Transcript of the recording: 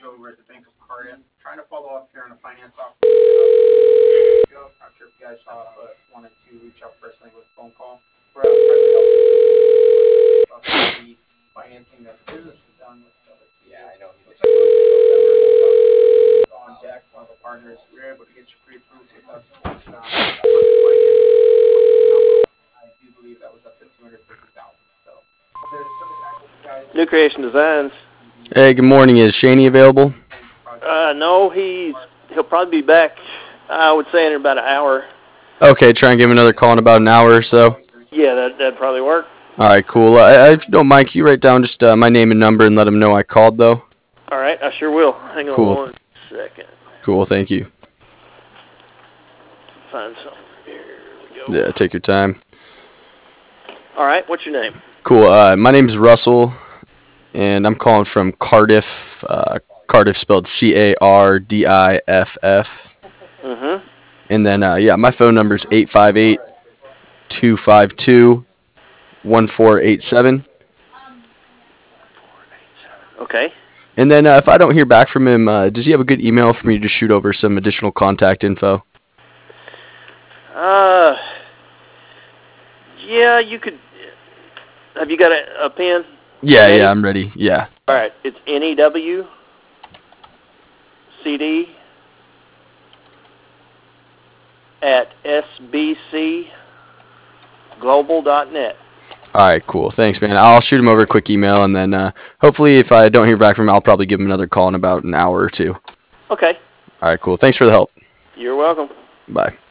over at the Bank of Cardiff. Trying to follow up here on a finance offer. Not sure if you guys saw it, but wanted to reach out personally with a phone call. We're trying to help the financing that the business has done with WTC. Yeah, I know. Looks like it was on deck, one of the partners. We were able to get you pre-approved with us. I do believe that was up to $250,000. So there's something I hope you guys. New Creation Designs. Hey, good morning. Is Shaney available? No, he'll probably be back, I would say, in about an hour. Okay, try and give him another call in about an hour or so. Yeah, that'd probably work. All right, cool. If you don't mind, can you write down just my name and number and let him know I called, though? All right, I sure will. Hang on Cool. 1 second. Cool, thank you. Find something. Here we go. Yeah, take your time. All right, what's your name? Cool. My name's Russell, and I'm calling from Cardiff. Cardiff spelled Cardiff. Mm-hmm. And then, my phone number's 858-252-1487. Okay. And then if I don't hear back from him, does he have a good email for me to shoot over some additional contact info? Yeah, you could. Have you got a pen? Yeah, I'm ready. Yeah. All right, it's NEW CD at sbcglobal.net. All right, cool. Thanks, man. I'll shoot him over a quick email, and then hopefully if I don't hear back from him, I'll probably give him another call in about an hour or two. Okay. All right, cool. Thanks for the help. You're welcome. Bye.